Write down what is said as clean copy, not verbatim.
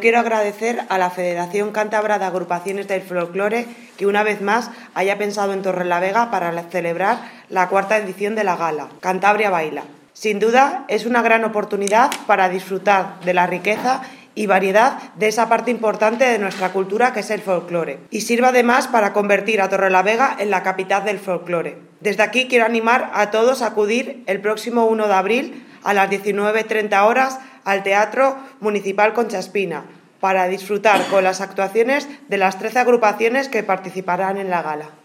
quiero agradecer a la Federación Cántabra de Agrupaciones del Folclore que una vez más haya pensado en Torrelavega para celebrar la 4ª edición de la gala, Cantabria Baila. Sin duda, es una gran oportunidad para disfrutar de la riqueza y variedad de esa parte importante de nuestra cultura que es el folclore. Y sirva además para convertir a Torrelavega en la capital del folclore. Desde aquí quiero animar a todos a acudir el próximo 1 de abril a las 19:30 horas al Teatro Municipal Concha Espina para disfrutar con las actuaciones de las 13 agrupaciones que participarán en la gala.